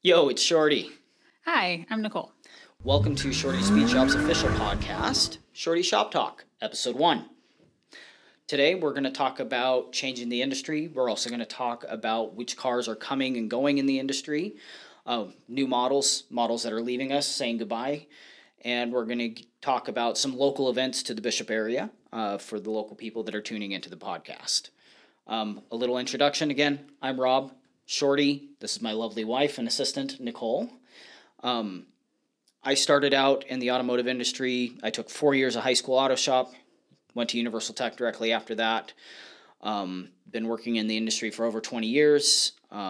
Yo, it's Shorty. Hi, I'm Nicole. Welcome to Shorty Speed Shop's official podcast, Shorty Shop Talk, Episode 1. Today, we're going to talk about changing the industry. We're also going to talk about which cars are coming and going in the industry, new models that are leaving us, saying goodbye, and we're going to talk about some local events to the Bishop area for the local people that are tuning into the podcast. A little introduction again. I'm Rob. Shorty, this is my lovely wife and assistant, Nicole. I started out in the automotive industry. I took 4 years of high school auto shop, went to Universal Tech directly after that. Been working in the industry for over 20 years.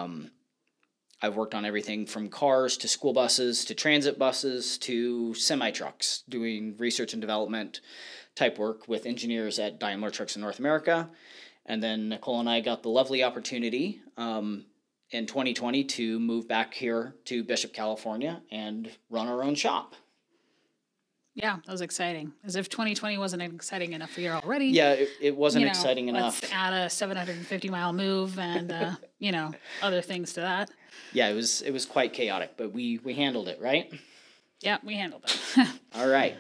I've worked on everything from cars to school buses to transit buses to semi-trucks, doing research and development type work with engineers at Daimler Trucks in North America. And then Nicole and I got the lovely opportunity in 2020 to move back here to Bishop, California and run our own shop. Yeah, that was exciting. As if 2020 wasn't an exciting enough year already. Yeah, it wasn't exciting enough. Let's add a 750-mile move and, other things to that. Yeah, it was quite chaotic, but we handled it, right? Yeah, we handled it. All right.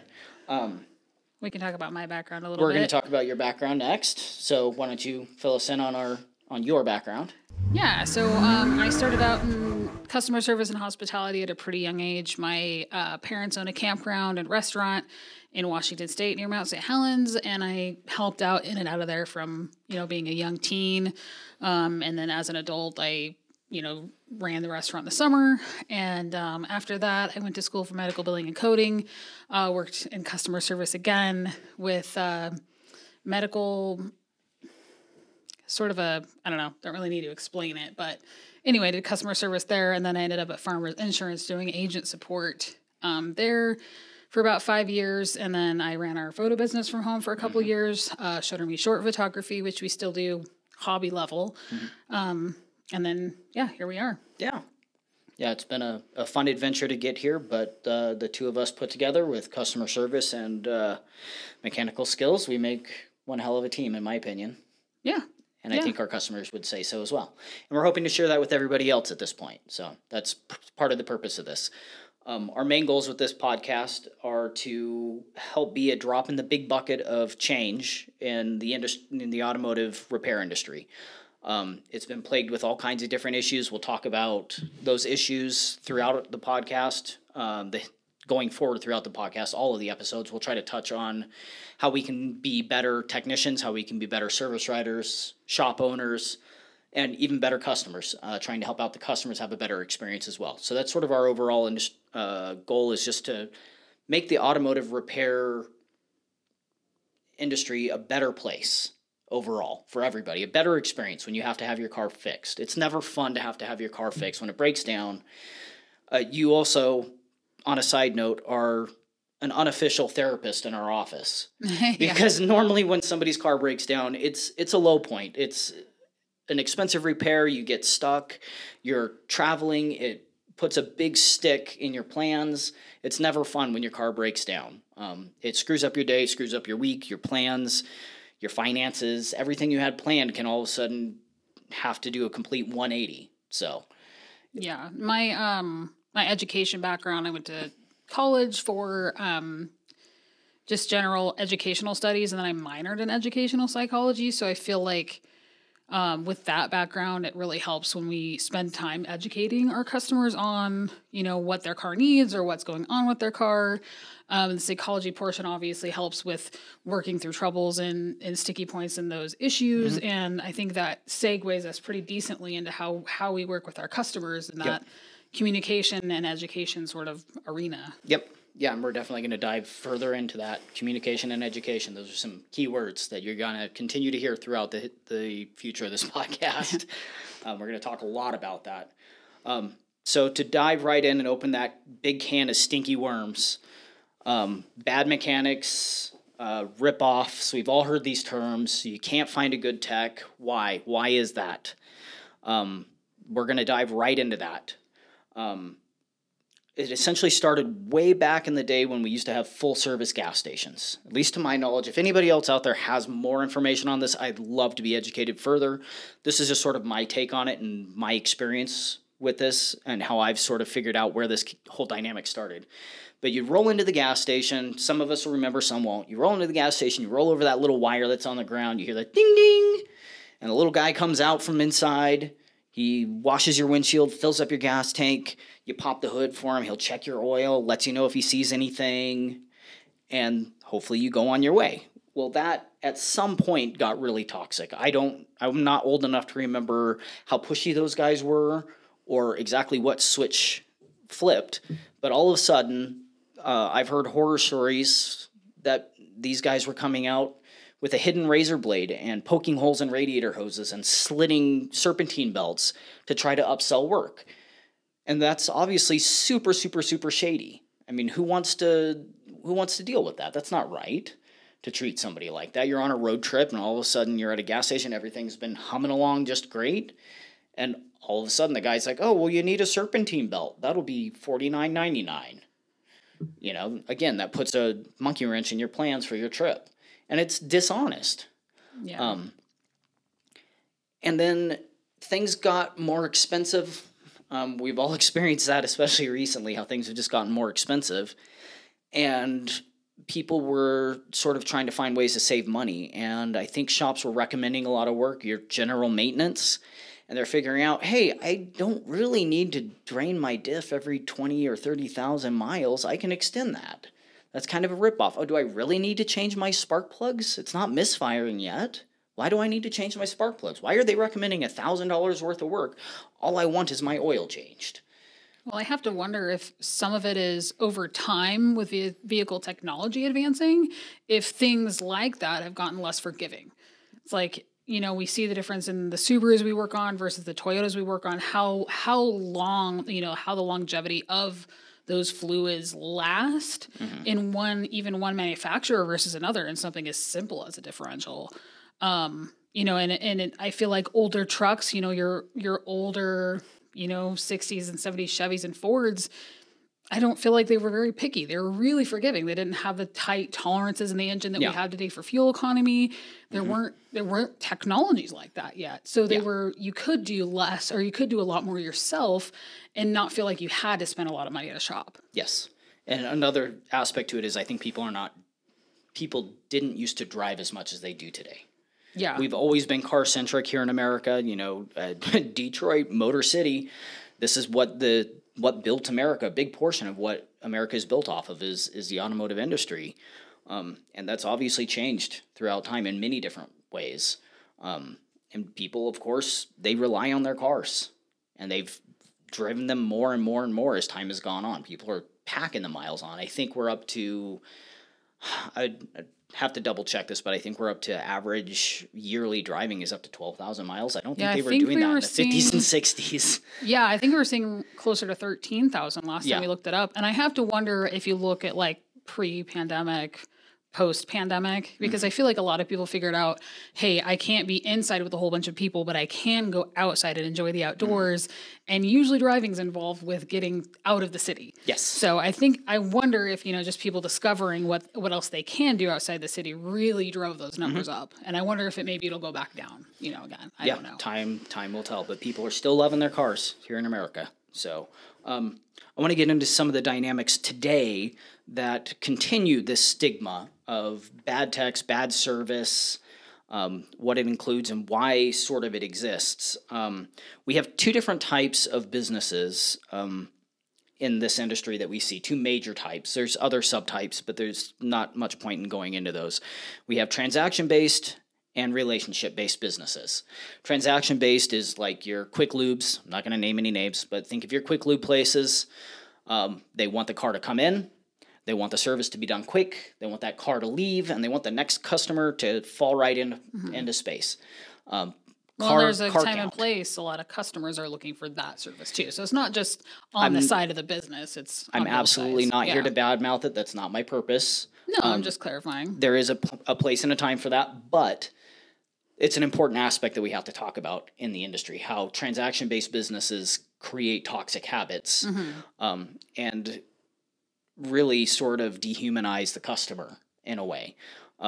We can talk about my background a little bit. We're going to talk about your background next. So why don't you fill us in on your background? Yeah, so I started out in customer service and hospitality at a pretty young age. My parents own a campground and restaurant in Washington State near Mount St. Helens, and I helped out in and out of there from, being a young teen. And then as an adult, I, ran the restaurant in the summer. And after that, I went to school for medical billing and coding, worked in customer service again with medical sort of don't really need to explain it, but anyway, I did customer service there, and then I ended up at Farmers Insurance doing agent support there for about 5 years, and then I ran our photo business from home for a couple years, Shutter Me Short photography, which we still do hobby level, and then, here we are. Yeah, it's been a fun adventure to get here, but the two of us put together with customer service and mechanical skills, we make one hell of a team, in my opinion. Yeah. And I think our customers would say so as well. And we're hoping to share that with everybody else at this point. So that's part of the purpose of this. Our main goals with this podcast are to help be a drop in the big bucket of change in the automotive repair industry. It's been plagued with all kinds of different issues. We'll talk about those issues throughout the podcast. Going forward throughout the podcast, all of the episodes, we'll try to touch on how we can be better technicians, how we can be better service writers, shop owners, and even better customers, trying to help out the customers have a better experience as well. So that's sort of our overall goal, is just to make the automotive repair industry a better place overall for everybody, a better experience when you have to have your car fixed. It's never fun to have your car fixed. When it breaks down, you also, on a side note, are an unofficial therapist in our office. Because normally when somebody's car breaks down, it's a low point. It's an expensive repair. You get stuck. You're traveling. It puts a big stick in your plans. It's never fun when your car breaks down. It screws up your day, screws up your week, your plans, your finances. Everything you had planned can all of a sudden have to do a complete 180. So, yeah, my education background, I went to college for just general educational studies, and then I minored in educational psychology. So I feel like with that background, it really helps when we spend time educating our customers on, what their car needs or what's going on with their car. The psychology portion obviously helps with working through troubles and sticky points in those issues. Mm-hmm. And I think that segues us pretty decently into how we work with our customers in that communication and education sort of arena. Yep. Yeah, and we're definitely going to dive further into that, communication and education. Those are some key words that you're going to continue to hear throughout the future of this podcast. We're going to talk a lot about that. So to dive right in and open that big can of stinky worms, bad mechanics, rip-offs, we've all heard these terms. You can't find a good tech. Why? Why is that? We're going to dive right into that. It essentially started way back in the day when we used to have full-service gas stations. At least to my knowledge. If anybody else out there has more information on this, I'd love to be educated further. This is just sort of my take on it and my experience with this and how I've sort of figured out where this whole dynamic started. But you roll into the gas station. Some of us will remember, some won't. You roll into the gas station, you roll over that little wire that's on the ground, you hear the ding ding, and a little guy comes out from inside. He washes your windshield, fills up your gas tank. You pop the hood for him. He'll check your oil, lets you know if he sees anything, and hopefully you go on your way. Well, that at some point got really toxic. I'm not old enough to remember how pushy those guys were or exactly what switch flipped, but all of a sudden, I've heard horror stories that these guys were coming out with a hidden razor blade and poking holes in radiator hoses and slitting serpentine belts to try to upsell work. And that's obviously super, super, super shady. I mean, who wants to deal with that? That's not right to treat somebody like that. You're on a road trip and all of a sudden you're at a gas station, everything's been humming along just great, and all of a sudden the guy's like, oh, well, you need a serpentine belt. That'll be $49.99. You know, again, that puts a monkey wrench in your plans for your trip. And it's dishonest. Yeah. And then things got more expensive. We've all experienced that, especially recently, how things have just gotten more expensive. And people were sort of trying to find ways to save money. And I think shops were recommending a lot of work, your general maintenance. And they're figuring out, hey, I don't really need to drain my diff every 20 or 30,000 miles. I can extend that. That's kind of a ripoff. Oh, do I really need to change my spark plugs? It's not misfiring yet. Why do I need to change my spark plugs? Why are they recommending $1,000 worth of work? All I want is my oil changed. Well, I have to wonder if some of it is over time with the vehicle technology advancing, if things like that have gotten less forgiving. It's like, you know, we see the difference in the Subarus we work on versus the Toyotas we work on, how long, you know, how the longevity of those fluids last in one manufacturer versus another, and something as simple as a differential. You know, I feel like older trucks, you know, your older, you know, 60s and 70s Chevys and Fords, I don't feel like they were very picky. They were really forgiving. They didn't have the tight tolerances in the engine that we have today for fuel economy. There weren't technologies like that yet. So you could do less, or you could do a lot more yourself and not feel like you had to spend a lot of money at a shop. Yes. And another aspect to it is I think people didn't used to drive as much as they do today. Yeah. We've always been car centric here in America, you know, Detroit, Motor City. This is what built America. A big portion of what America is built off of is the automotive industry. And that's obviously changed throughout time in many different ways. And people, of course, they rely on their cars, and they've driven them more and more and more as time has gone on. People are packing the miles on. I think we're up to, I'd have to double check this, but I think we're up to average yearly driving is up to 12,000 miles. I don't think they were doing that in the 50s and 60s. Yeah, I think we were seeing closer to 13,000 last time we looked it up. And I have to wonder if you look at like pre-pandemic, post-pandemic, because I feel like a lot of people figured out, hey, I can't be inside with a whole bunch of people, but I can go outside and enjoy the outdoors. And usually driving's involved with getting out of the city. Yes. So I wonder if, you know, just people discovering what else they can do outside the city really drove those numbers up. And I wonder if it'll go back down, you know, again. I don't know. Time will tell, but people are still loving their cars here in America. So I want to get into some of the dynamics today that continue this stigma of bad techs, bad service, what it includes and why sort of it exists. We have two different types of businesses in this industry that we see, two major types. There's other subtypes, but there's not much point in going into those. We have transaction-based and relationship-based businesses. Transaction-based is like your quick lubes. I'm not going to name any names, but think of your quick lube places. They want the car to come in. They want the service to be done quick. They want that car to leave, and they want the next customer to fall right into space. Well, there's a time and place. A lot of customers are looking for that service too. So it's not just on the side of the business. I'm absolutely not here to badmouth it. That's not my purpose. No, I'm just clarifying. There is a place and a time for that, but it's an important aspect that we have to talk about in the industry, how transaction-based businesses create toxic habits and really sort of dehumanize the customer in a way.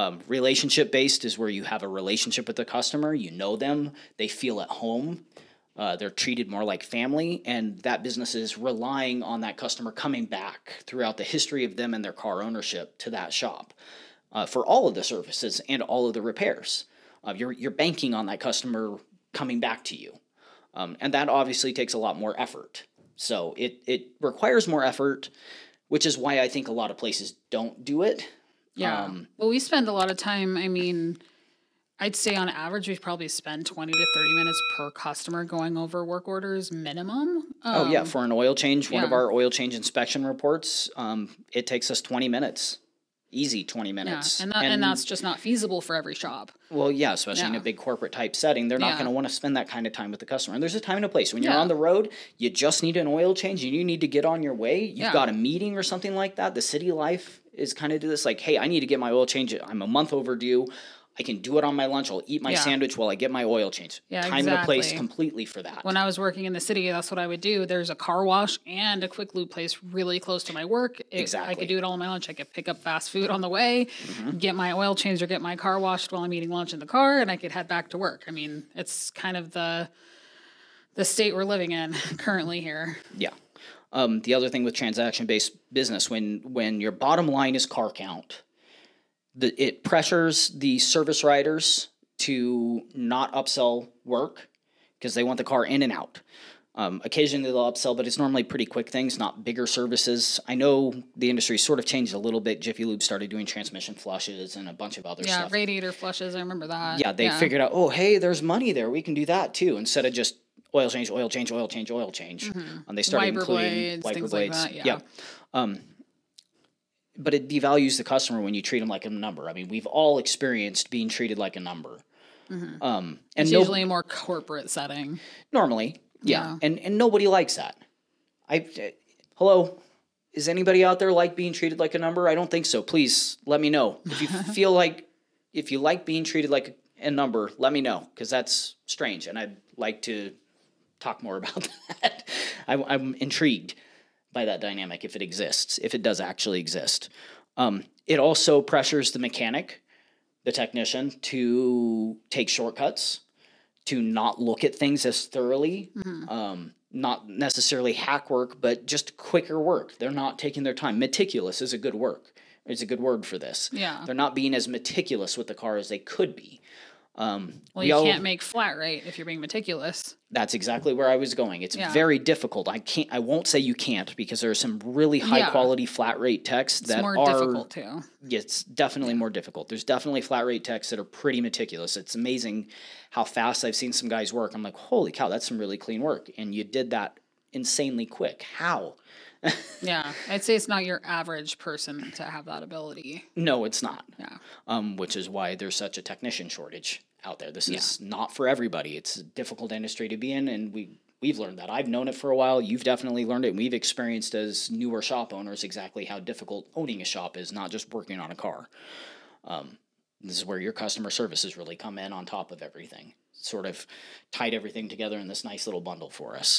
Relationship-based is where you have a relationship with the customer. You know them. They feel at home. They're treated more like family, and that business is relying on that customer coming back throughout the history of them and their car ownership to that shop for all of the services and all of the repairs. You're banking on that customer coming back to you, and that obviously takes a lot more effort. So it requires more effort, which is why I think a lot of places don't do it. Yeah. Well, we spend a lot of time. I mean, I'd say on average, we probably spend 20 to 30 minutes per customer going over work orders minimum. Oh, yeah. For an oil change, one of yeah. our oil change inspection reports, it takes us 20 minutes. Easy 20 Yeah, minutes. and that's just not feasible for every shop. Well, yeah, especially in a Yeah. big corporate type setting. They're not Yeah. going to want to spend that kind of time with the customer. And there's a time and a place. When you're Yeah. on the road, you just need an oil change and you need to get on your way. You've Yeah. got a meeting or something like that. The city life is kind of do this like, hey, I need to get my oil change. I'm a month overdue. I can do it on my lunch. I'll eat my Yeah. sandwich while I get my oil change. Yeah, Time and a place exactly. completely for that. When I was working in the city, that's what I would do. There's a car wash and a quick lube place really close to my work. I Exactly. could do it all on my lunch. I could pick up fast food on the way, get my oil changed or get my car washed while I'm eating lunch in the car, and I could head back to work. I mean, it's kind of the state we're living in currently here. Yeah. The other thing with transaction-based business, when your bottom line is car count, it pressures the service riders to not upsell work because they want the car in and out. Occasionally they'll upsell, but it's normally pretty quick things, not bigger services. I know the industry sort of changed a little bit. Jiffy Lube started doing transmission flushes and a bunch of other Yeah, stuff. radiator flushes. I remember that. Yeah, they figured out, oh, hey, there's money there. We can do that too, instead of just oil change, oil change, oil change, oil change. And they started Wiper including blades, wiper things blades. like that. Yeah. But it devalues the customer when you treat them like a number. I mean, we've all experienced being treated like a number. And It's usually a more corporate setting. normally, Yeah. and nobody likes that. Hello, is anybody out there like being treated like a number? I don't think so. Please let me know if you if you like being treated like a number. Let me know because that's strange, and I'd like to talk more about that. I'm intrigued by that dynamic if it exists, if it does actually exist. It also pressures the mechanic, the technician, to take shortcuts, to not look at things as thoroughly, not necessarily hack work, but just quicker work. They're not taking their time. Meticulous is a good word for this. Yeah. They're not being as meticulous with the car as they could be. Well, you can't make flat right if you're being meticulous. That's exactly where I was going. It's very difficult. I won't say you can't because there are some really high quality flat rate techs that more are difficult too. Yeah, it's definitely more difficult. There's definitely flat rate techs that are pretty meticulous. It's amazing how fast I've seen some guys work. I'm like, holy cow, that's some really clean work. And you did that insanely quick. How? Yeah, I'd say it's not your average person to have that ability. No, it's not. Yeah. Which is why there's such a technician shortage out there. This is not for everybody. It's a difficult industry to be in, and we've learned that. I've known it for a while. You've definitely learned it. And we've experienced as newer shop owners exactly how difficult owning a shop is, not just working on a car. This is where your customer services really come in on top of everything. Sort of tied everything together in this nice little bundle for us.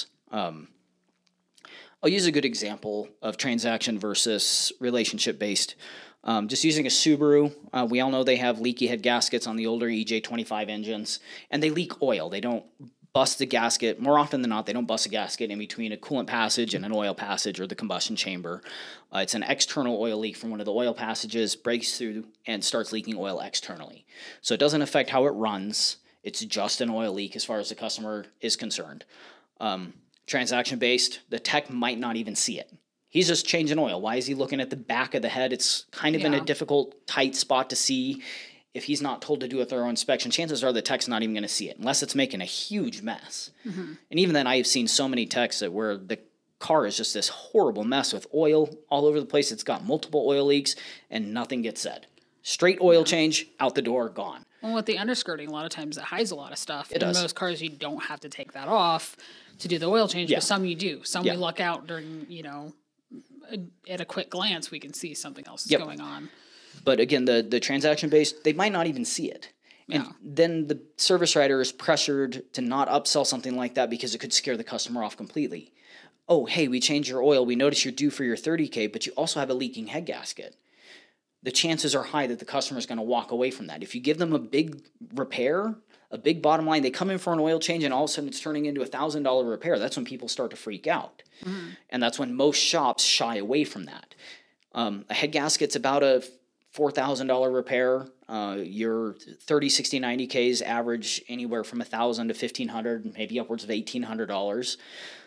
I'll use a good example of transaction versus relationship-based. Just using a Subaru, we all know they have leaky head gaskets on the older EJ25 engines, and they leak oil. They don't bust the gasket. More often than not, they don't bust a gasket in between a coolant passage and an oil passage or the combustion chamber. It's an external oil leak from one of the oil passages, breaks through, and starts leaking oil externally. So it doesn't affect how it runs. It's just an oil leak as far as the customer is concerned. Transaction-based, the tech might not even see it. He's just changing oil. Why is he looking at the back of the head? It's kind of in a difficult, tight spot to see. If he's not told to do a thorough inspection, chances are the tech's not even going to see it unless it's making a huge mess. And even then, I have seen so many techs that where the car is just this horrible mess with oil all over the place. It's got multiple oil leaks and nothing gets said. Straight oil change, out the door, gone. Well, with the underskirting, a lot of times it hides a lot of stuff. It does. In most cars, you don't have to take that off to do the oil change, but some you do. Some we luck out during, at a quick glance, we can see something else is going on. But again, the transaction-based, they might not even see it. And then the service writer is pressured to not upsell something like that because it could scare the customer off completely. Oh, hey, we changed your oil. We noticed you're due for your 30K, but you also have a leaking head gasket. The chances are high that the customer is going to walk away from that. If you give them a big repair, a big bottom line. They come in for an oil change and all of a sudden it's turning into $1,000 repair. That's when people start to freak out. And that's when most shops shy away from that. A head gasket's about a $4,000 repair. Your 30, 60, 90Ks average anywhere from $1,000 to $1,500, maybe upwards of $1,800.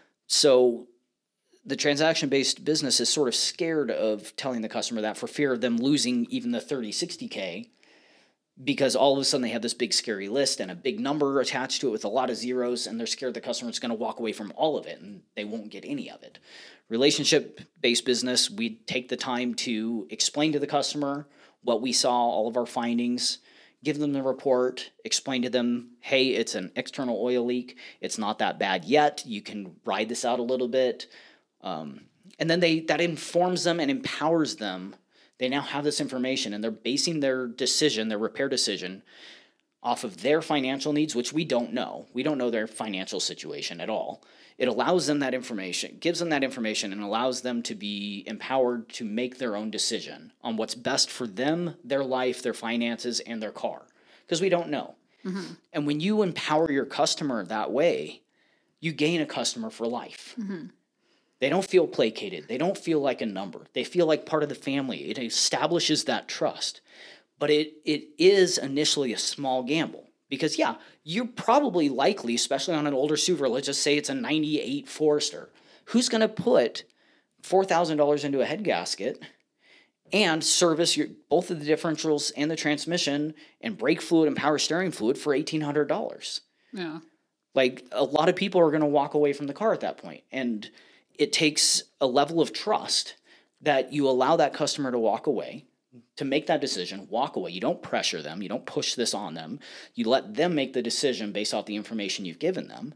So the transaction-based business is sort of scared of telling the customer that for fear of them losing even the 30, 60K, because all of a sudden they have this big scary list and a big number attached to it with a lot of zeros, and they're scared the customer is going to walk away from all of it and they won't get any of it. Relationship-based business, we take the time to explain to the customer what we saw, all of our findings, give them the report, explain to them, hey, it's an external oil leak. It's not that bad yet. You can ride this out a little bit. And then that informs them and empowers them. They now have this information, and they're basing their decision, their repair decision, off of their financial needs, which we don't know. We don't know their financial situation at all. It allows them that information, gives them that information, and allows them to be empowered to make their own decision on what's best for them, their life, their finances, and their car, because we don't know. And when you empower your customer that way, you gain a customer for life. They don't feel placated. They don't feel like a number. They feel like part of the family. It establishes that trust. But it is initially a small gamble. Because, yeah, you're probably likely, especially on an older Subaru, let's just say it's a 98 Forester, who's going to put $4,000 into a head gasket and service both of the differentials and the transmission and brake fluid and power steering fluid for $1,800. Yeah. Like, a lot of people are going to walk away from the car at that point. And it takes a level of trust that you allow that customer to walk away, to make that decision, walk away. You don't pressure them. You don't push this on them. You let them make the decision based off the information you've given them.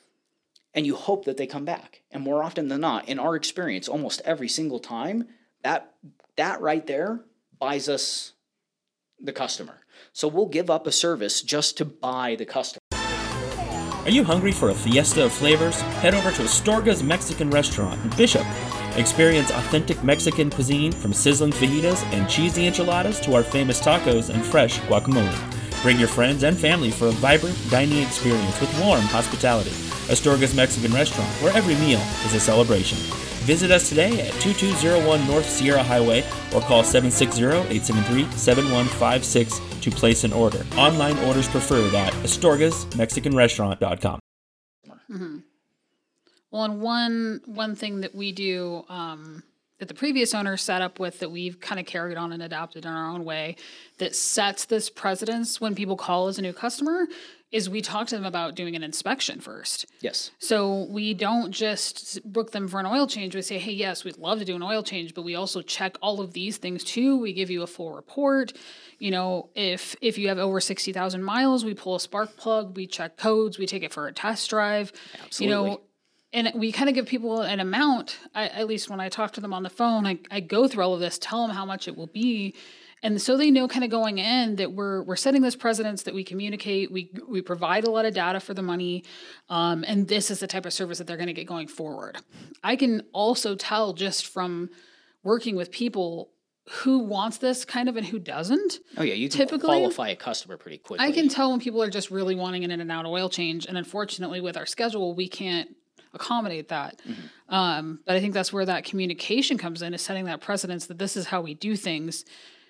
And you hope that they come back. And more often than not, in our experience, almost every single time, that right there buys us the customer. So we'll give up a service just to buy the customer. Are you hungry for a fiesta of flavors? Head over to Astorga's Mexican Restaurant in Bishop. Experience authentic Mexican cuisine from sizzling fajitas and cheesy enchiladas to our famous tacos and fresh guacamole. Bring your friends and family for a vibrant dining experience with warm hospitality. Astorga's Mexican Restaurant, where every meal is a celebration. Visit us today at 2201 North Sierra Highway or call 760-873-7156 to place an order. Online orders preferred at astorgasmexicanrestaurant.com. Well, and one thing that we do that the previous owner set up with that we've kind of carried on and adapted in our own way that sets this precedence when people call as a new customer is we talk to them about doing an inspection first. Yes. So we don't just book them for an oil change. We say, hey, yes, we'd love to do an oil change, but we also check all of these things too. We give you a full report. You know, if you have over 60,000 miles, we pull a spark plug, we check codes, we take it for a test drive. Absolutely. You know, and we kind of give people an amount. At least when I talk to them on the phone, I go through all of this, tell them how much it will be. And so they know kind of going in that we're setting this precedence, that we communicate, we provide a lot of data for the money, and this is the type of service that they're going to get going forward. I can also tell just from working with people who wants this kind of and who doesn't. Oh yeah, you can qualify a customer pretty quickly. I can tell when people are just really wanting an in and out oil change, and unfortunately with our schedule, we can't accommodate that. But I think that's where that communication comes in, is setting that precedence that this is how we do things.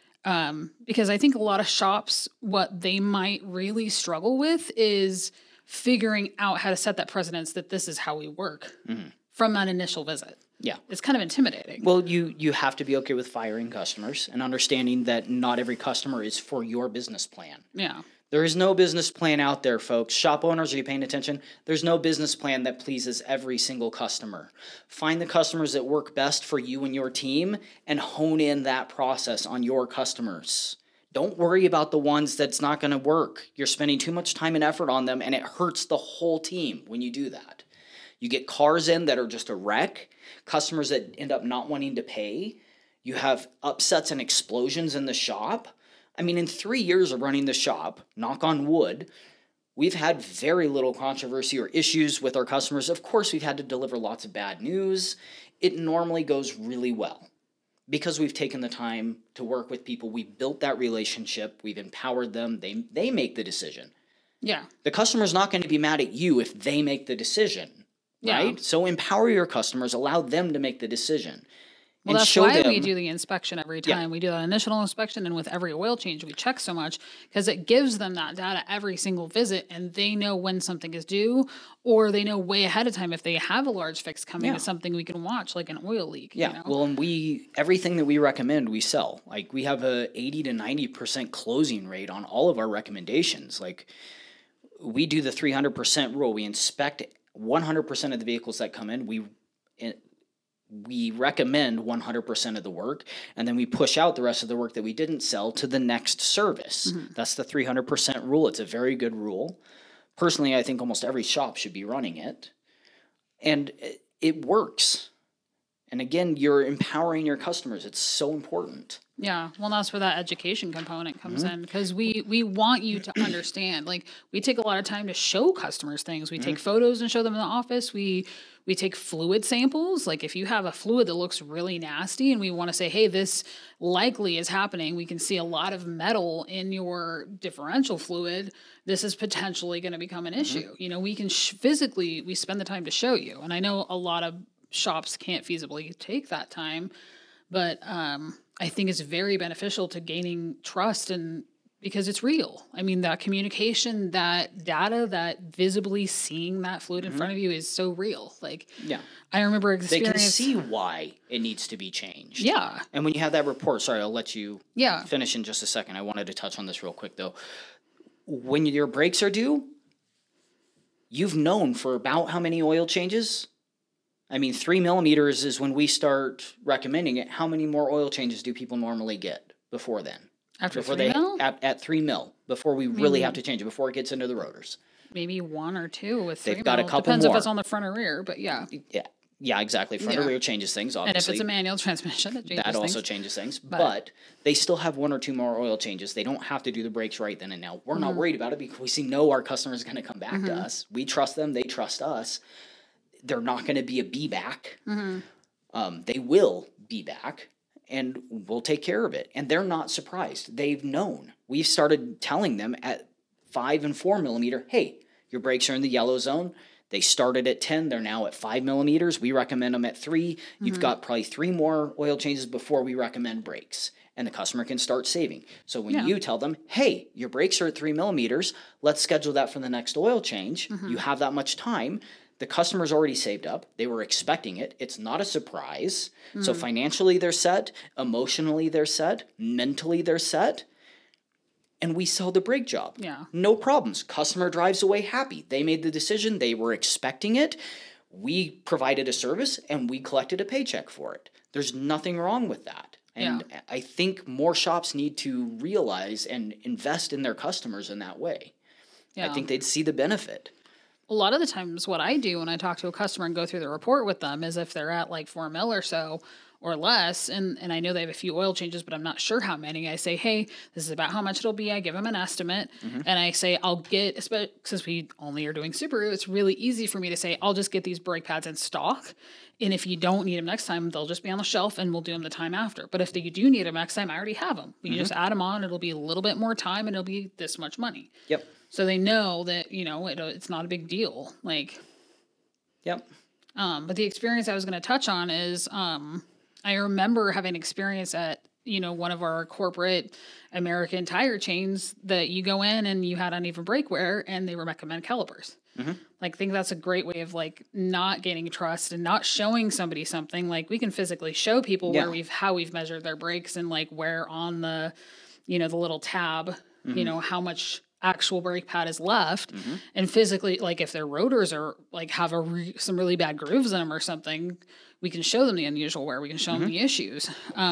Because I think a lot of shops, what they might really struggle with is figuring out how to set that precedence that this is how we work from that initial visit. Yeah. It's kind of intimidating. Well, you have to be okay with firing customers and understanding that not every customer is for your business plan. Yeah. There is no business plan out there, folks. Shop owners, are you paying attention? There's no business plan that pleases every single customer. Find the customers that work best for you and your team and hone in that process on your customers. Don't worry about the ones that's not going to work. You're spending too much time and effort on them, and it hurts the whole team when you do that. You get cars in that are just a wreck, customers that end up not wanting to pay. You have upsets and explosions in the shop. I mean, in 3 years of running the shop, knock on wood, we've had very little controversy or issues with our customers. Of course, we've had to deliver lots of bad news. It normally goes really well because we've taken the time to work with people. We've built that relationship. We've empowered them. They make the decision. Yeah. The customer's not going to be mad at you if they make the decision, Yeah. right? So empower your customers, allow them to make the decision. Well, and that's show why them, we do the inspection every Yeah. time. We do that initial inspection, and with every oil change, we check so much because it gives them that data every single visit, and they know when something is due, or they know way ahead of time if they have a large fix coming. Yeah. It's something we can watch, like an oil leak. Yeah, You know? well, and everything that we recommend, we sell. Like, we have a 80 to 90% closing rate on all of our recommendations. Like, we do the 300% rule. We inspect 100% of the vehicles that come in. We recommend 100% of the work, and then we push out the rest of the work that we didn't sell to the next service. That's the 300% rule. It's a very good rule. Personally, I think almost every shop should be running it. And it works. And again, you're empowering your customers. It's so important. Yeah, well, that's where that education component comes in, because we want you to understand. Like, we take a lot of time to show customers things. We take photos and show them in the office. We take fluid samples. Like, if you have a fluid that looks really nasty and we want to say, hey, this likely is happening, we can see a lot of metal in your differential fluid, this is potentially going to become an issue. You know, we can physically, we spend the time to show you. And I know a lot of shops can't feasibly take that time, but I think it's very beneficial to gaining trust, and because it's real. I mean, that communication, that data, that visibly seeing that fluid in front of you is so real. Like, Yeah. I remember They experience. can see why it needs to be changed. Yeah. And when you have that report, sorry, I'll let you Yeah. finish in just a second. I wanted to touch on this real quick, though. When your brakes are due, you've known for about how many oil changes? I mean, 3 millimeters is when we start recommending it. How many more oil changes do people normally get before then? After Before 3 mil? At 3 mil, before we really have to change it, before it gets into the rotors. Maybe 1 or 2 with 3 They've got a mil. couple Depends more. if it's on the front or rear, but yeah. Yeah, exactly. Front or Yeah. rear changes things, And obviously. if it's a manual transmission, it changes That also things. changes things. But they still have 1 or 2 more oil changes. They don't have to do the brakes right then and now. We're not worried about it because we know our customers are going to come back to us. We trust them. They trust us. They're not going to be a be back. They will be back, and we'll take care of it. And they're not surprised. They've known. We've started telling them at 5 and 4 millimeter, hey, your brakes are in the yellow zone. They started at 10. They're now at 5 millimeters. We recommend them at 3. You've got probably 3 more oil changes before we recommend brakes. And the customer can start saving. So when you tell them, hey, your brakes are at 3 millimeters, let's schedule that for the next oil change. You have that much time. The customer's already saved up. They were expecting it. It's not a surprise. So financially they're set. Emotionally they're set. Mentally they're set. And we sell the brake job. Yeah. No problems. Customer drives away happy. They made the decision. They were expecting it. We provided a service and we collected a paycheck for it. There's nothing wrong with that. And I think more shops need to realize and invest in their customers in that way. Yeah. I think they'd see the benefit. A lot of the times what I do when I talk to a customer and go through the report with them is if they're at like 4 mil or so or less, and I know they have a few oil changes, but I'm not sure how many, I say, hey, this is about how much it'll be. I give them an estimate, and I say, I'll get, since we only are doing Subaru, it's really easy for me to say, I'll just get these brake pads in stock, and if you don't need them next time, they'll just be on the shelf, and we'll do them the time after. But if you do need them next time, I already have them. We just add them on, it'll be a little bit more time, and it'll be this much money. Yep. So they know that, you know, it's not a big deal. Like, Yep. but the experience I was going to touch on is, I remember having experience at, you know, one of our corporate American tire chains that you go in and you had uneven brake wear and they recommend calipers. Like, I think that's a great way of like not gaining trust and not showing somebody something. Like, we can physically show people where how we've measured their brakes and like where on the, you know, the little tab, you know, how much actual brake pad is left, and physically, like if their rotors are like have some really bad grooves in them or something, we can show them the unusual wear. We can show them the issues.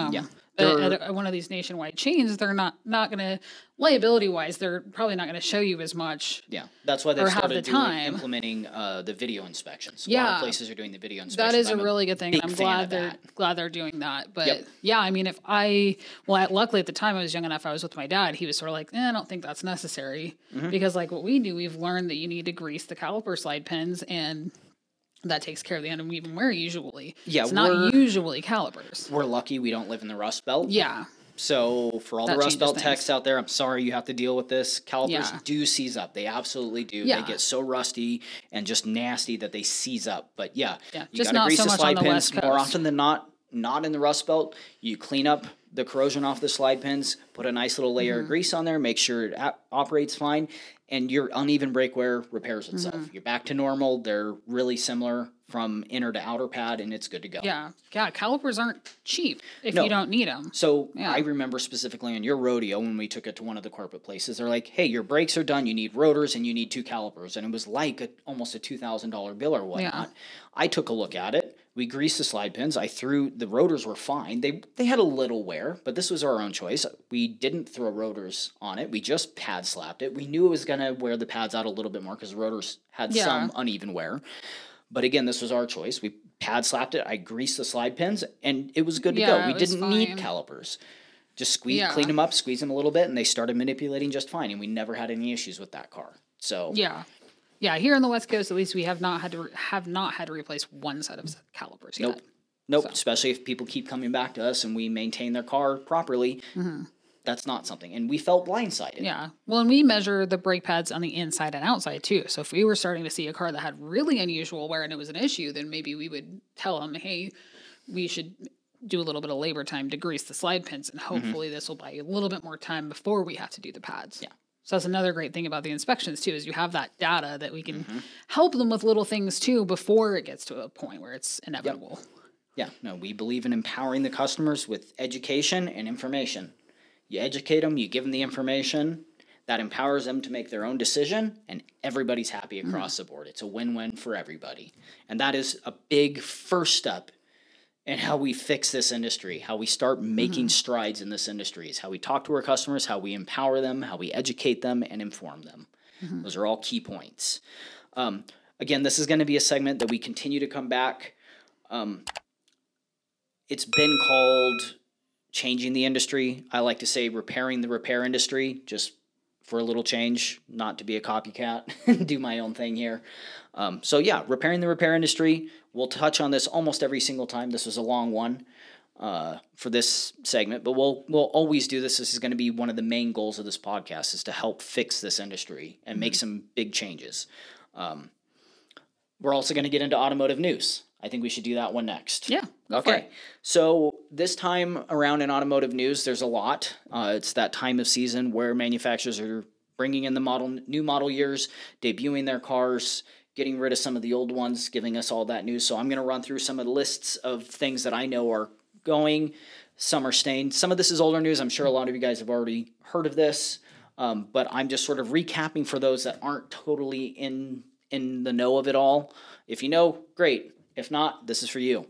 But at one of these nationwide chains, they're not going to, liability wise, they're probably not going to show you as much. Yeah, that's why they've Or have started the time. implementing the video inspections. A lot Yeah. of places are doing the video That inspections. is a really good thing, and big I'm fan of glad that. they're doing that. But Yep. yeah, I mean, luckily at the time I was young enough, I was with my dad. He was sort of like, I don't think that's necessary, because like what we do, we've learned that you need to grease the caliper slide pins, and that takes care of the uneven wear usually. Yeah, it's not usually calipers. We're lucky we don't live in the Rust Belt. Yeah. So for all the That Rust Belt changes techs things. out there, I'm sorry you have to deal with this. Calipers Yeah. do seize up. They absolutely do. Yeah. They get so rusty and just nasty that they seize up. But yeah, Yeah, you just got to not grease so the much slide on the pins West more Coast. often than not in the Rust Belt. You clean up the corrosion off the slide pins, put a nice little layer of grease on there, make sure it operates fine, and your uneven brake wear repairs itself. You're back to normal. They're really similar from inner to outer pad, and it's good to go. Yeah, calipers aren't cheap if No. you don't need them. So Yeah. I remember specifically on your rodeo when we took it to one of the corporate places, they're like, "Hey, your brakes are done. You need rotors and you need 2 calipers," and it was like almost a $2,000 bill or whatnot. Yeah. I took a look at it. We greased the slide pins. I threw the rotors were fine. They had a little wear, but this was our own choice. We didn't throw rotors on it. We just pad slapped it. We knew it was gonna wear the pads out a little bit more because the rotors had Yeah. some uneven wear. But again, this was our choice. We pad slapped it. I greased the slide pins, and it was good to Yeah, go. We it was didn't need fine. calipers. Just Yeah. clean them up, squeeze them a little bit, and they started manipulating just fine. And we never had any issues with that car. So Yeah, yeah. Here on the West Coast, at least, we have not had to replace one set of calipers nope, yet. nope. Especially if people keep coming back to us and we maintain their car properly, that's not something. And we felt blindsided. Yeah. Well, and we measure the brake pads on the inside and outside too. So if we were starting to see a car that had really unusual wear and it was an issue, then maybe we would tell them, hey, we should do a little bit of labor time to grease the slide pins, and hopefully this will buy you a little bit more time before we have to do the pads. Yeah. So that's another great thing about the inspections too, is you have that data that we can help them with little things too before it gets to a point where it's inevitable. Yeah, no, we believe in empowering the customers with education and information. You educate them, you give them the information, that empowers them to make their own decision, and everybody's happy across the board. It's a win-win for everybody. And that is a big first step in how we fix this industry, how we start making strides in this industry, is how we talk to our customers, how we empower them, how we educate them and inform them. Those are all key points. Again, this is going to be a segment that we continue to come back. It's been called changing the industry. I like to say repairing the repair industry, just for a little change, not to be a copycat, do my own thing here. So yeah, repairing the repair industry. We'll touch on this almost every single time. This was a long one for this segment, but we'll always do this. This is going to be one of the main goals of this podcast, is to help fix this industry and make some big changes. We're also going to get into automotive news. I think we should do that one next. Yeah. Go for Okay. it. So this time around in automotive news, there's a lot. It's that time of season where manufacturers are bringing in the new model years, debuting their cars, getting rid of some of the old ones, giving us all that news. So I'm going to run through some of the lists of things that I know are going. Some are staying. Some of this is older news. I'm sure a lot of you guys have already heard of this, but I'm just sort of recapping for those that aren't totally in the know of it all. If you know, great. If not, this is for you.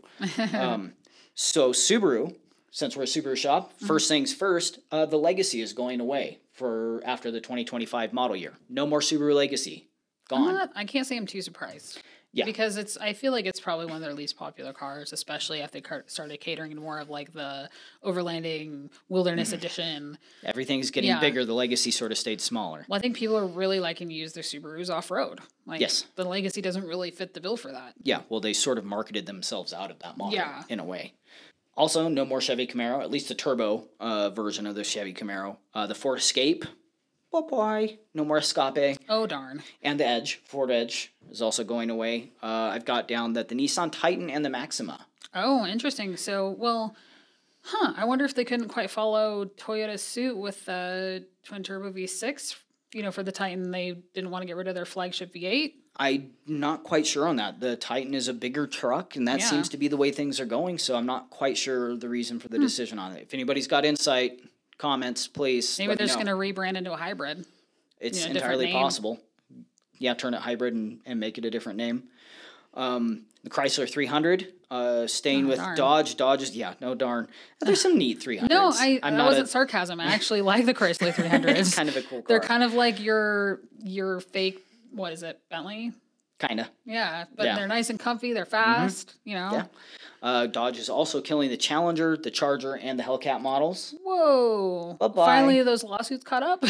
So Subaru, since we're a Subaru shop, first things first, the Legacy is going away for after the 2025 model year. No more Subaru Legacy. Gone. I can't say I'm too surprised. Yeah. Because I feel like it's probably one of their least popular cars, especially after they started catering to more of like the overlanding wilderness edition. Everything's getting Yeah. bigger. The Legacy sort of stayed smaller. Well, I think people are really liking to use their Subarus off road. Like, Yes. the Legacy doesn't really fit the bill for that. Yeah, well, they sort of marketed themselves out of that model Yeah. in a way. Also, no more Chevy Camaro, at least the turbo version of the Chevy Camaro. The Ford Escape, bye-bye. No more Escape. Oh, darn. And the Edge, Ford Edge, is also going away. I've got down that the Nissan Titan and the Maxima. Oh, interesting. So, well, I wonder if they couldn't quite follow Toyota's suit with the twin turbo V6. You know, for the Titan, they didn't want to get rid of their flagship V8. I'm not quite sure on that. The Titan is a bigger truck, and that Yeah. seems to be the way things are going, so I'm not quite sure the reason for the decision on it. If anybody's got insight, comments, please Maybe let they're me just know. going to rebrand into a hybrid. It's you know, different entirely name. possible. Yeah, turn it hybrid and make it a different name. The Chrysler 300, staying with darn. Dodge. Dodge is, no darn. There's some neat 300s. No, I'm that not wasn't sarcasm. I actually like the Chrysler 300s. It's kind of a cool car. They're kind of like your fake, what is it, Bentley? Kind of. Yeah, but Yeah. they're nice and comfy. They're fast, you know. Yeah. Dodge is also killing the Challenger, the Charger, and the Hellcat models. Whoa. Bye-bye. Finally, those lawsuits caught up.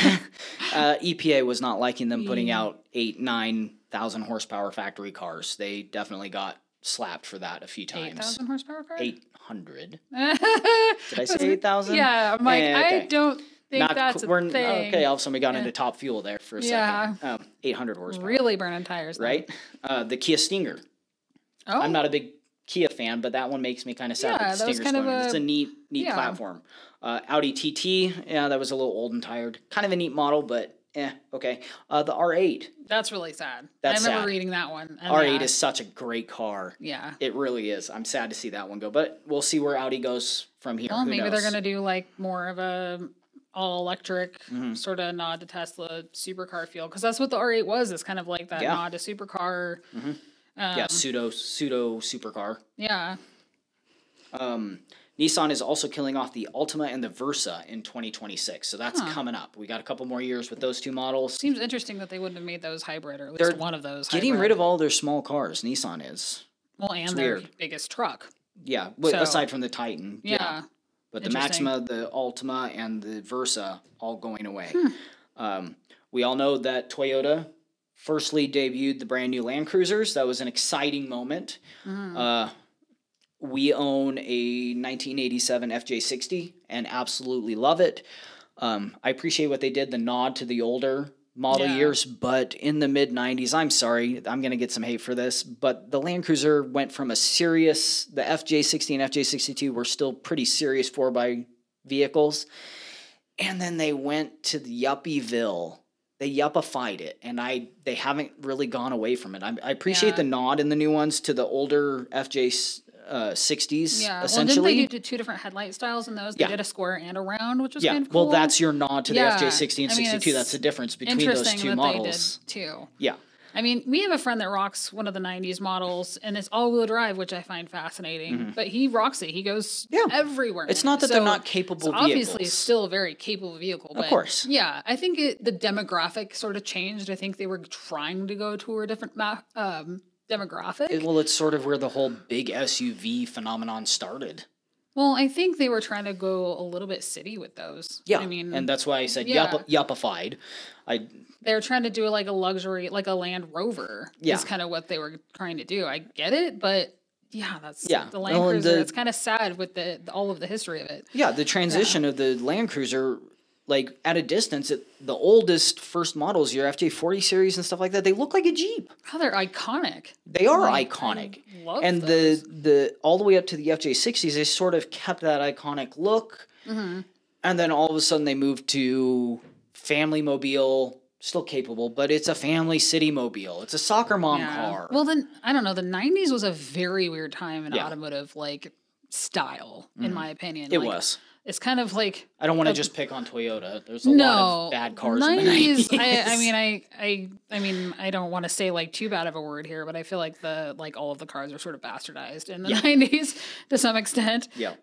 EPA was not liking them putting out 8,000-9,000 horsepower factory cars. They definitely got slapped for that a few times. 8,000 horsepower car? 800. Did I say 8,000? Yeah, I'm like, okay. I don't think that's a thing. Okay, all of a sudden we got into Top Fuel there for a second. 800 horsepower. Really burning tires. Right? The Kia Stinger. Oh. I'm not a big Kia fan, but that one makes me kind of sad that the Stinger's going. It's a neat platform. Audi TT, that was a little old and tired. Kind of a neat model, but okay. The R8. That's really sad. I remember reading that one. And R8 is such a great car. Yeah. It really is. I'm sad to see that one go, but we'll see where Audi goes from here. Well, maybe they're going to do like more of a all-electric sort of nod to Tesla supercar feel, because that's what the R8 was. It's kind of like that nod to supercar. Pseudo supercar. Yeah. Nissan is also killing off the Altima and the Versa in 2026, so that's coming up. We got a couple more years with those two models. Seems interesting that they wouldn't have made those hybrid, or at least one of those. Getting rid of all their small cars. Nissan is. Well, and their biggest truck. Yeah, aside from the Titan. Yeah. But the Maxima, the Altima, and the Versa all going away. We all know that Toyota firstly debuted the brand new Land Cruisers. That was an exciting moment. We own a 1987 FJ60 and absolutely love it. I appreciate what they did, the nod to the older model years, but in the mid-90s, I'm sorry, I'm going to get some hate for this, but the Land Cruiser went from the FJ60 and FJ62 were still pretty serious 4x vehicles, and then they went to the Yuppieville. They yuppified it, and they haven't really gone away from it. I appreciate the nod in the new ones to the older FJ60s, essentially. Well, didn't they do two different headlight styles in those? They did a square and a round, which was kind of cool. Well, that's your nod to the FJ60 and 62. That's the difference between those two models. They did too. Yeah. I mean, we have a friend that rocks one of the 90s models, and it's all-wheel drive, which I find fascinating. But he rocks it. He goes everywhere. It's not that they're not capable vehicles. Obviously, it's still a very capable vehicle. But of course. Yeah, I think the demographic sort of changed. I think they were trying to go to a different demographic. Well, it's sort of where the whole big SUV phenomenon started. Well, I think they were trying to go a little bit city with those. Yeah, I mean, and that's why I said yuppified. They're trying to do like a luxury, like a Land Rover. Yeah. Is kind of what they were trying to do. I get it, but the Land Cruiser. It's kind of sad with all of the history of it. Yeah, the transition of the Land Cruiser, like at a distance, the oldest first models, your FJ40 series and stuff like that, they look like a Jeep. Oh, they're iconic. They are iconic. I love and those. the all the way up to the FJ60s, they sort of kept that iconic look. And then all of a sudden they moved to family mobile. Still capable, but it's a family city mobile. It's a soccer mom car. Well, then, I don't know. The 90s was a very weird time in automotive, like, style, in my opinion. It was. It's kind of like... I don't want to just pick on Toyota. There's a lot of bad cars in the 90s. I mean, I don't want to say, like, too bad of a word here, but I feel like all of the cars are sort of bastardized in the 90s to some extent. Yeah.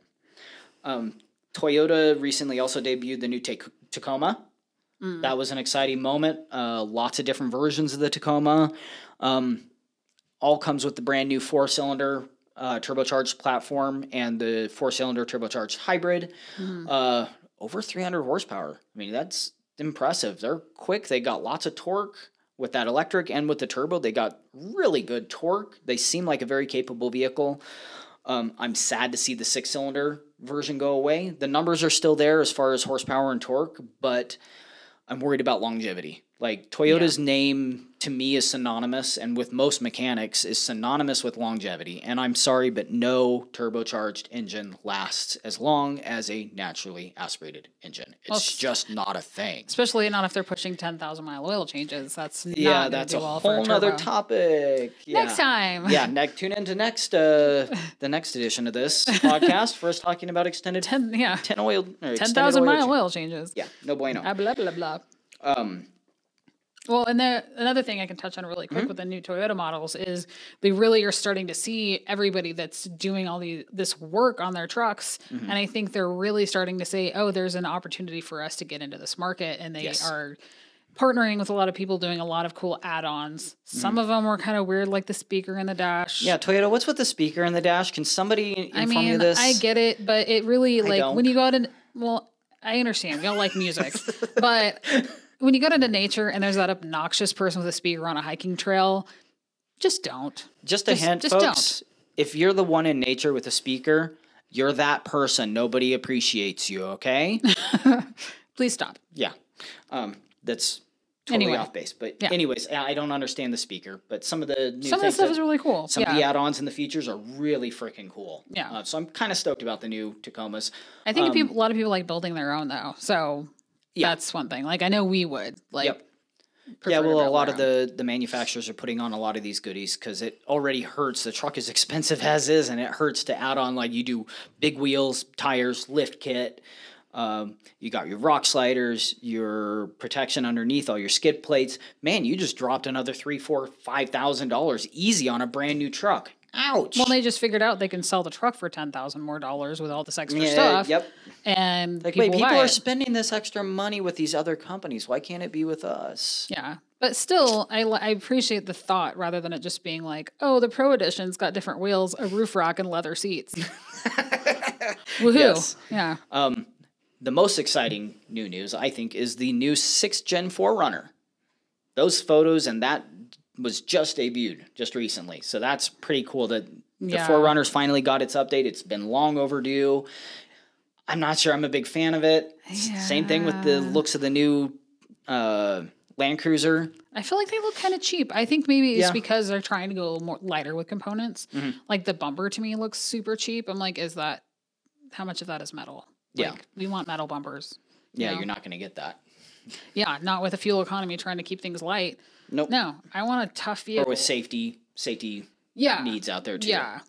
Toyota recently also debuted the new Tacoma. That was an exciting moment. Lots of different versions of the Tacoma. All comes with the brand new 4-cylinder turbocharged platform and the 4-cylinder turbocharged hybrid. Over 300 horsepower. I mean, that's impressive. They're quick. They got lots of torque with that electric and with the turbo. They got really good torque. They seem like a very capable vehicle. I'm sad to see the 6-cylinder version go away. The numbers are still there as far as horsepower and torque, but I'm worried about longevity. Like, Toyota's name, to me, is synonymous, and with most mechanics, is synonymous with longevity. And I'm sorry, but no turbocharged engine lasts as long as a naturally aspirated engine. It's just not a thing. Especially not if they're pushing 10,000-mile oil changes. That's that's a whole nother topic. Yeah. Next time. Tune into the next edition of this podcast for us talking about extended 10,000-mile oil changes. Yeah, no bueno. Blah, blah, blah. Well, and another thing I can touch on really quick with the new Toyota models is they really are starting to see everybody that's doing all this work on their trucks. And I think they're really starting to say, oh, there's an opportunity for us to get into this market. And they are partnering with a lot of people doing a lot of cool add-ons. Some of them were kind of weird, like the speaker in the dash. Yeah, Toyota, what's with the speaker in the dash? Can somebody inform me of this? I get it, but it really, when you go out and, I understand. We don't like music. But when you go into nature and there's that obnoxious person with a speaker on a hiking trail, Just don't. Just a hint, just folks. If you're the one in nature with a speaker, you're that person. Nobody appreciates you, okay? Please stop. Yeah. That's totally Anyway. off base. But Yeah. anyways, I don't understand the speaker, but some of the new Some of the things stuff is really cool. some of the add-ons and the features are really freaking cool. Yeah. So I'm kind of stoked about the new Tacomas. I think a lot of people like building their own though. So that's one thing. Like I know we would. Like Yep. prefer Yeah, to well, a build lot our of own. the manufacturers are putting on a lot of these goodies because it already hurts. The truck is expensive as is, and it hurts to add on, like, you do big wheels, tires, lift kit. You got your rock sliders, your protection underneath, all your skid plates. Man, you just dropped another $3,000, $4,000, $5,000 easy on a brand new truck. Ouch. Well, they just figured out they can sell the truck for $10,000 more with all this extra Yeah, stuff. yep. And Like, people wait, people buy are it. spending this extra money with these other companies. Why can't it be with us? Yeah. But still, I appreciate the thought rather than it just being like, oh, the Pro Edition's got different wheels, a roof rack, and leather seats. Woohoo. Yes. Yeah. The most exciting new news, I think, is the new 6th Gen 4Runner. Those photos and that was just debuted just recently. So that's pretty cool that the Yeah. 4Runner's finally got its update. It's been long overdue. I'm not sure I'm a big fan of it. Same thing with the looks of the new Land Cruiser. I feel like they look kind of cheap. I think maybe it's Yeah. because they're trying to go a little more lighter with components. Mm-hmm. Like the bumper to me looks super cheap. I'm like, how much of that is metal? Yeah. Like, we want metal bumpers. Yeah, know? you're not going to get that. Yeah, not with a fuel economy trying to keep things light. Nope. No, I want a tough vehicle. Or with safety yeah. needs out there too. Yeah.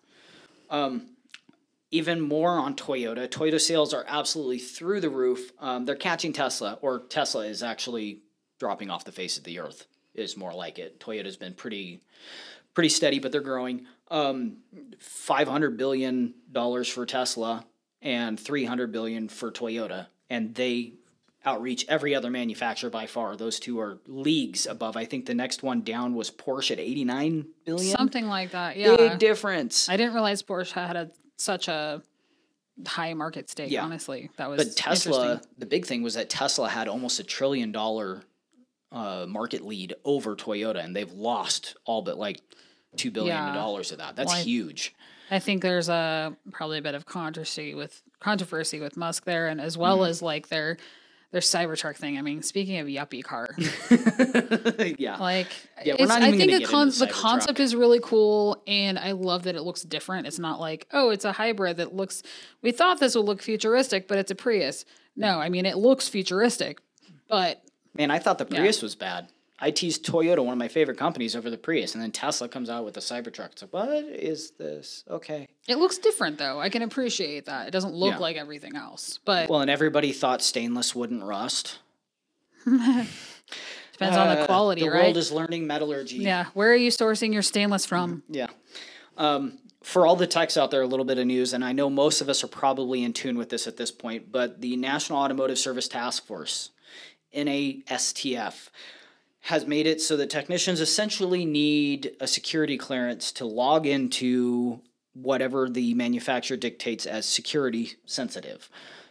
Even more on Toyota. Toyota sales are absolutely through the roof. They're catching Tesla, or Tesla is actually dropping off the face of the earth, is more like it. Toyota's been pretty steady, but they're growing. $500 billion for Tesla and $300 billion for Toyota, and they outreach every other manufacturer by far. Those two are leagues above. I think the next one down was Porsche at $89 billion. Something like that. Yeah. Big difference. I didn't realize Porsche had such a high market stake, Yeah. honestly. That was But Tesla, interesting. the big thing was that Tesla had almost $1 trillion market lead over Toyota, and they've lost all but like $2 billion of that. That's huge. I think there's probably a bit of controversy with Musk there, and as well as like their Cybertruck thing. I mean, speaking of yuppie car, Yeah. like we're not even I think gonna get into the Cybertruck. concept is really cool, and I love that it looks different. It's not like, oh, it's a hybrid that looks. We thought this would look futuristic, but it's a Prius. No, I mean it looks futuristic, but Man, I thought the Prius was bad. I teased Toyota, one of my favorite companies, over the Prius, and then Tesla comes out with the Cybertruck. It's like, what is this? Okay. it looks different though. I can appreciate that. It doesn't look Yeah. like everything else, but Well, and everybody thought stainless wouldn't rust. depends on the quality, the right? world is learning metallurgy. Yeah. Where are you sourcing your stainless from? Yeah. For all the techs out there, a little bit of news, and I know most of us are probably in tune with this at this point, but the National Automotive Service Task Force, NASTF, has made it so that technicians essentially need a security clearance to log into whatever the manufacturer dictates as security sensitive.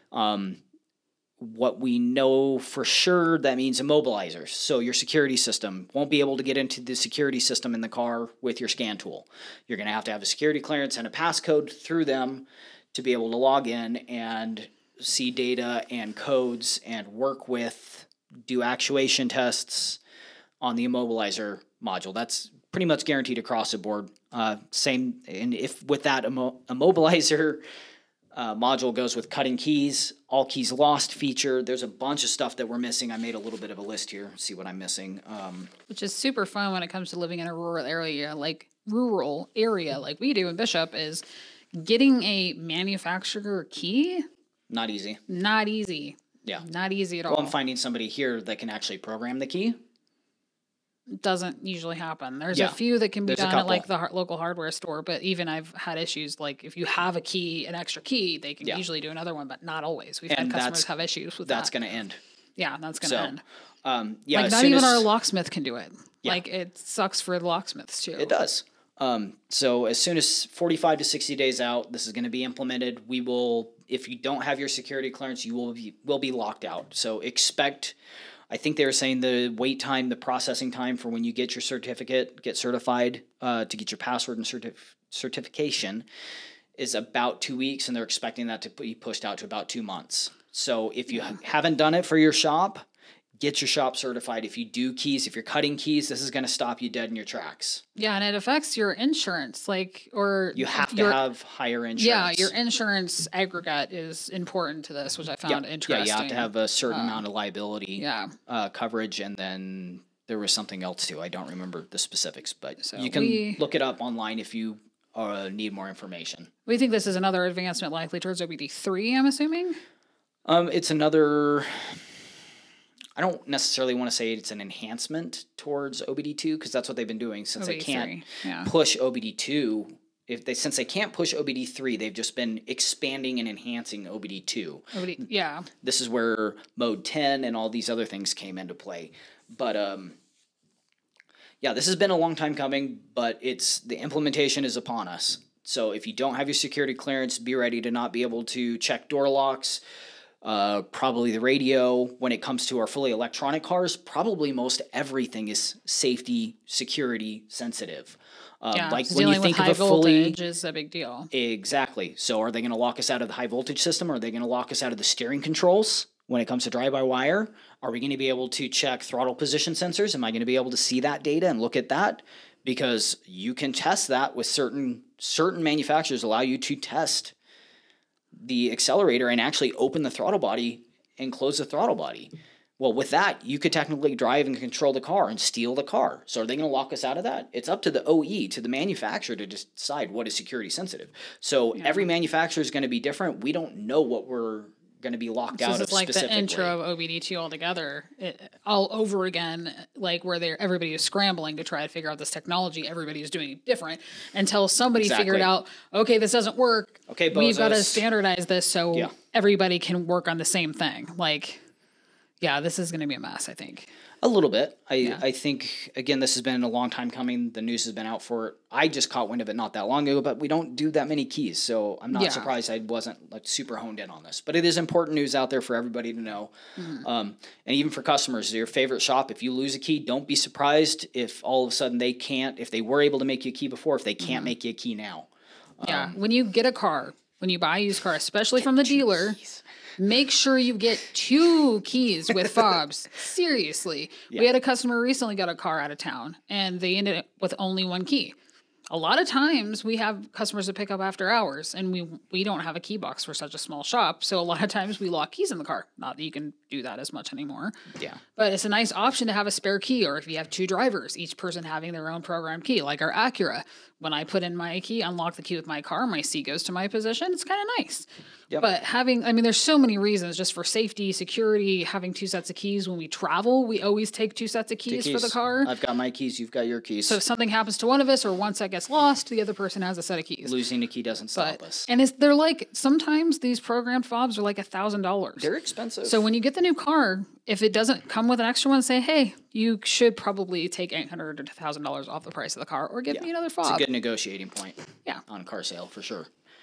What we know for sure, that means immobilizers. So your security system won't be able to get into the security system in the car with your scan tool. You're going to have a security clearance and a passcode through them to be able to log in and see data and codes and work with, do actuation tests on the immobilizer module. That's pretty much guaranteed across the board. Same, and if with that immobilizer module goes with cutting keys, all keys lost feature. There's a bunch of stuff that we're missing. I made a little bit of a list here. See what I'm missing. Which is super fun when it comes to living in a rural area like we do in Bishop, is getting a manufacturer key. Not easy. Not easy. Yeah. Not easy at all. Well, I'm finding somebody here that can actually program the key. Doesn't usually happen. There's Yeah. a few that can be There's a done at like the couple. local hardware store, but even I've had issues like if you have a key, an extra key, they can Yeah. usually do another one, but not always. We've And had customers that's- have issues with That's that. going to end. Yeah, that's going to So, end. Yeah, Like as not soon even as- our locksmith can do it. Yeah. Like it sucks for the locksmiths too. It does. So as soon as 45 to 60 days out, this is going to be implemented. We will, if you don't have your security clearance, you will be locked out. So expect I think they were saying the wait time, the processing time for when you get your certificate, get certified to get your password and certification is about 2 weeks, and they're expecting that to be pushed out to about 2 months. So if you haven't done it for your shop, get your shop certified. If you do keys, if you're cutting keys, this is going to stop you dead in your tracks. Yeah, and it affects your insurance, You have to have higher insurance. Yeah, your insurance aggregate is important to this, which I found interesting. Yeah, you have to have a certain amount of liability coverage, and then there was something else too. I don't remember the specifics, but so you can look it up online if you need more information. We think this is another advancement likely towards OBD3, I'm assuming? It's another... I don't necessarily want to say it's an enhancement towards OBD2 because that's what they've been doing since they can't push OBD2. Since they can't push OBD3, they've just been expanding and enhancing OBD2. This is where Mode 10 and all these other things came into play. But this has been a long time coming, but the implementation is upon us. So if you don't have your security clearance, be ready to not be able to check door locks. Probably the radio. When it comes to our fully electronic cars, probably most everything is safety, security sensitive. Like when you think of a fully voltage is a big deal. Exactly. So are they going to lock us out of the high voltage system? Or are they going to lock us out of the steering controls when it comes to drive-by-wire? Are we going to be able to check throttle position sensors? Am I going to be able to see that data and look at that? Because you can test that with certain manufacturers allow you to test the accelerator and actually open the throttle body and close the throttle body. Well, with that, you could technically drive and control the car and steal the car. So are they going to lock us out of that? It's up to the OE, to the manufacturer, to decide what is security sensitive. So every manufacturer is going to be different. We don't know what we're going to be locked out of specifically. This is like the intro of OBD2 altogether, all over again, like where everybody is scrambling to try to figure out this technology. Everybody is doing it different until somebody figured out, okay, this doesn't work. Okay, we've got to standardize this so everybody can work on the same thing. Like, this is going to be a mess, I think. A little bit. I think, again, this has been a long time coming. The news has been out for it. I just caught wind of it not that long ago, but we don't do that many keys, so I'm not surprised I wasn't super honed in on this. But it is important news out there for everybody to know. Mm-hmm. And even for customers, your favorite shop, if you lose a key, don't be surprised if all of a sudden if they were able to make you a key before, if they can't make you a key now. When you get a car, when you buy a used car, especially from the dealer... Make sure you get 2 keys with fobs. Seriously. We had a customer recently got a car out of town, and they ended up with only 1 key. A lot of times we have customers that pick up after hours, and we don't have a key box for such a small shop. So a lot of times we lock keys in the car. Not that you can do that as much anymore. Yeah. But it's a nice option to have a spare key, or if you have 2 drivers, each person having their own programmed key, like our Acura. When I put in my key, unlock the key with my car, my seat goes to my position. It's kind of nice. Yep. But there's so many reasons just for safety, security, having 2 sets of keys. When we travel, we always take 2 sets of keys for the car. I've got my keys, you've got your keys. So if something happens to one of us or one set gets lost, the other person has a set of keys. Losing a key doesn't stop us. And they're like, sometimes these programmed fobs are like $1,000. They're expensive. So when you get the new car, if it doesn't come with an extra one, say, hey, you should probably take $800 or $1,000 off the price of the car or give me another fob. It's a good negotiating point on a car sale for sure.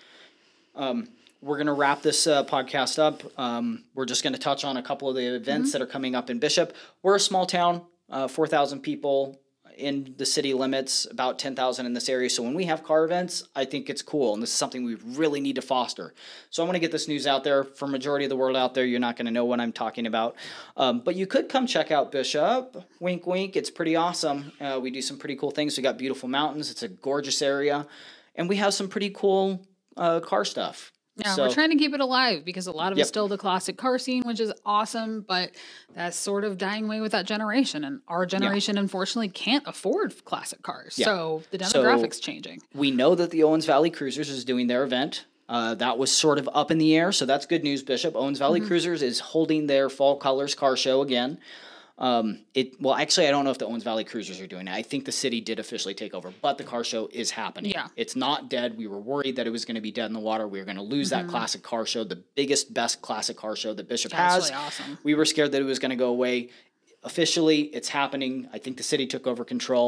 We're going to wrap this podcast up. We're just going to touch on a couple of the events that are coming up in Bishop. We're a small town, 4,000 people in the city limits, about 10,000 in this area. So when we have car events, I think it's cool, and this is something we really need to foster. So I want to get this news out there. For majority of the world out there, you're not going to know what I'm talking about. But you could come check out Bishop. Wink, wink. It's pretty awesome. We do some pretty cool things. We got beautiful mountains. It's a gorgeous area. And we have some pretty cool car stuff. Yeah, we're trying to keep it alive because a lot of it's still the classic car scene, which is awesome, but that's sort of dying away with that generation. And our generation, unfortunately, can't afford classic cars. Yeah. So the demographics changing. We know that the Owens Valley Cruisers is doing their event. That was sort of up in the air, so that's good news, Bishop. Owens Valley Cruisers is holding their Fall Colors car show again. Actually, I don't know if the Owens Valley Cruisers are doing it. I think the city did officially take over, but the car show is happening. Yeah. It's not dead. We were worried that it was going to be dead in the water. We were going to lose that classic car show, the biggest, best classic car show that Bishop has. Really awesome. We were scared that it was going to go away. Officially, it's happening. I think the city took over control.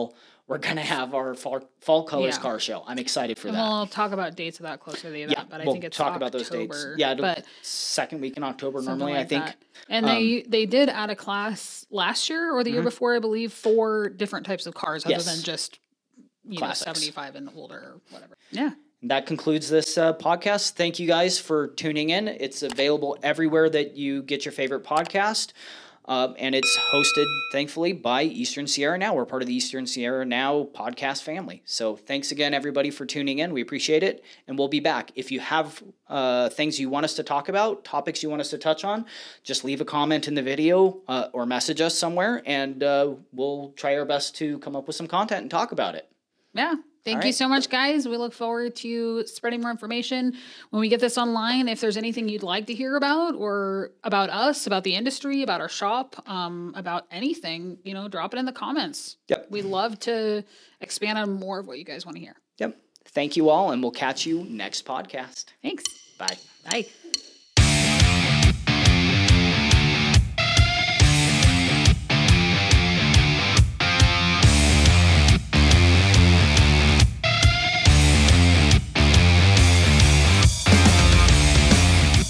we're going to have our fall colors Yeah. car show. I'm excited for And that. we'll talk about dates of that closer to the event, Yeah, but I we'll think it's talk October, about those dates. Yeah, but second week in October something normally, like I think. that. And they did add a class last year or the year before, I believe, for different types of cars other Yes. than just Classics. 75 and older or whatever. Yeah. That concludes this podcast. Thank you guys for tuning in. It's available everywhere that you get your favorite podcast. And it's hosted, thankfully, by Eastern Sierra Now. We're part of the Eastern Sierra Now podcast family. So thanks again, everybody, for tuning in. We appreciate it. And we'll be back. If you have things you want us to talk about, topics you want us to touch on, just leave a comment in the video or message us somewhere. And we'll try our best to come up with some content and talk about it. Yeah. Thank All you right. so much, guys. We look forward to spreading more information when we get this online. If there's anything you'd like to hear about or about us, about the industry, about our shop, about anything, drop it in the comments. Yep. We love to expand on more of what you guys want to hear. Yep. Thank you all, and we'll catch you next podcast. Thanks. Bye. Bye.